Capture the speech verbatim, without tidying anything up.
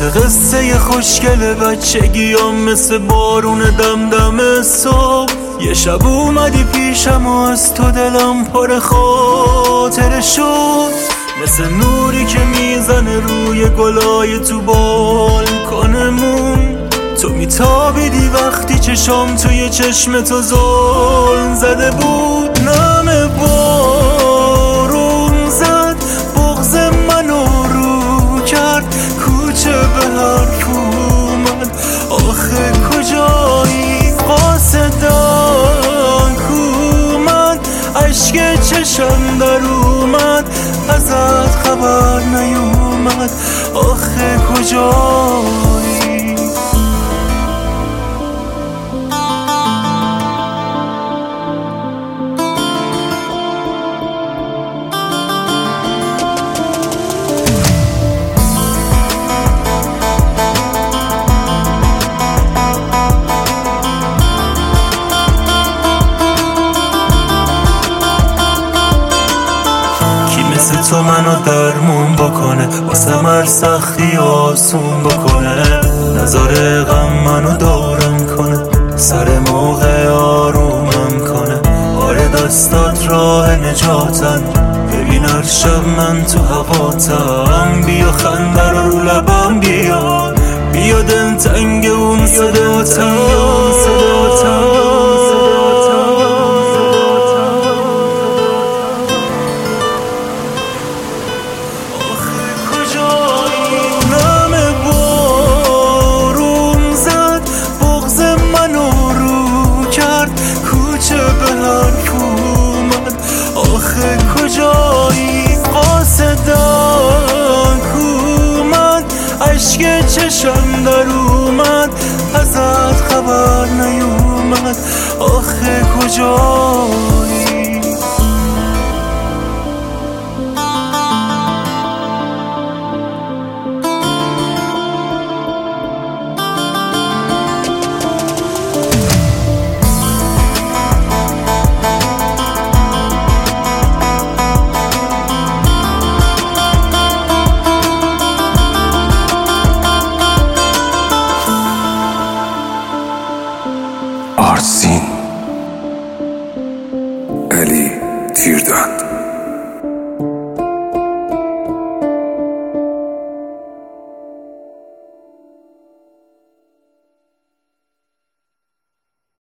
مثل قصه خوشگل بچگیام، مثل بارون دمدم صبح. یه شب اومدی پیشم و از تو دلم پر خاطره شد، مثل نوری که میزنه روی گلای تو بالکنمون. تو میتابیدی وقتی چشام توی چشم تو زل زده بود. نم بارون زد بغض منو رو کرد، کوچه به حرف اومد آخه کجایی؟ قاصدان کو من، عشق چشم در اومد ازت خبر نیومد آخه کجایی؟ مثل تو منو درمون بکنه، واسه هر سختی آسون بکنه، نذاره غم منو دارم کنه، سر موقع آرومم کنه. آره دستات راه نجاتن، ببین هر شب من تو هواتم. بیا خنده رو رو لبم بیار، بیا دلتنگ اون صداتم. آخه کجایی؟ قاصدان کو من، عشق چشم در اومد ازت خبر نیومد آخه کجایی؟